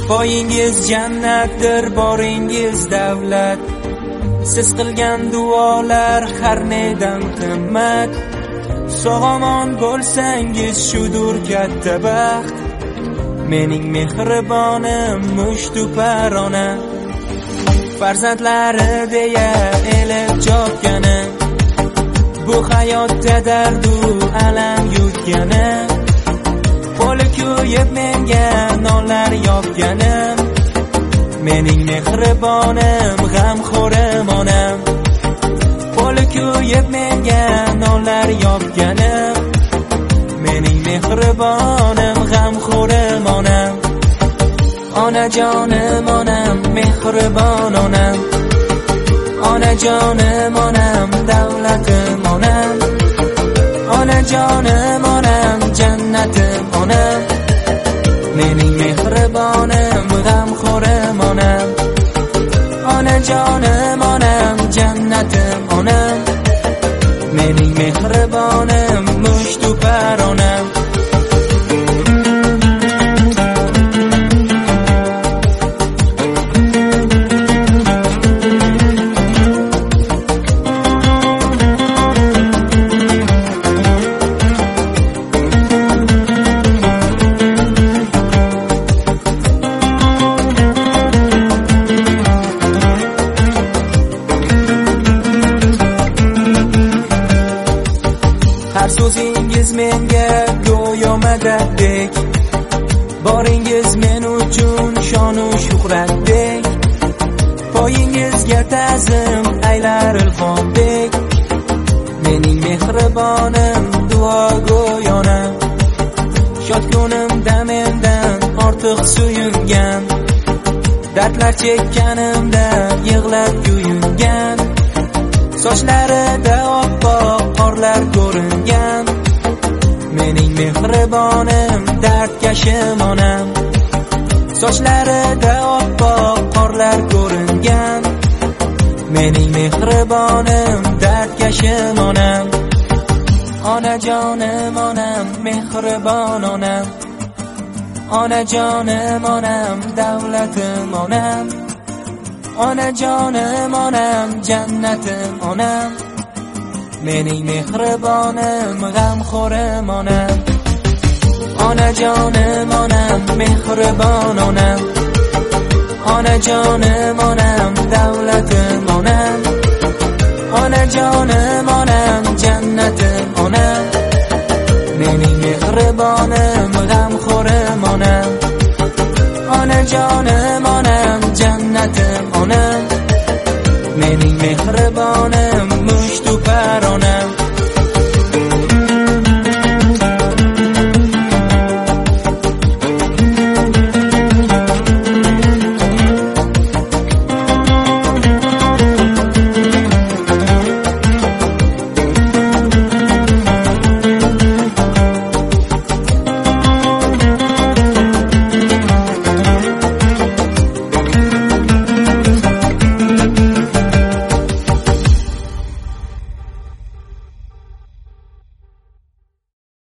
Poyingiz jannatdir, boringiz davlat. Siz qilgan duolar har nedan qimmat. Sog'omon bo'lsangiz shudur katta baxt. Mening mehribonim mushtu parona, farzandlari deya elib chopgani, bu hayotda dardu alam yutgani, qo'li kuyib menga nonlar yopganim. Mening mehribonim g'amxo'rim onam, qo'li kuyib menga nonlar yopganim. Mening mehribonim g'amxo'rim onam. Onajonim onam, mehribon onam. Onajonim onam, davlatim onam. Onajonim onam, jannatim onam. Mening mehribonim g'amxo'rim onam. Onajonim onam, jannatim onam. Mening mehribonim mushtu paronam. Har so'zingiz menga go'yo madadek, boringiz men uchun shonu shuhratdek. Poyingizga ta'zim aylar ilhomdek. Mening mehribonim duo go'yonam, shodkunimda mendan ortiq suyungan, dardlar chekkanimda yig'lab kuyungan. Sochlarida oppoq qorlar ko'ringan. Mening mehribonim dardkashim onam, sochlarida oppoq qorlar ko'ringan. Mening mehribonim dardkashim onam. Onajonim onam, mehribon onam. Onajonim onam, davlatim onam. Onajonim onam, jannatim onam. Mening mehribonim g'amxo'rim onam. Onajonim onam, mehribon onam. Onajonim onam, davlatim onam. Onajonim onam, jannatim onam. Mening mehribonim g'amxo'rim onam. Onajonim onam, jannatim onam. Mening mehribonim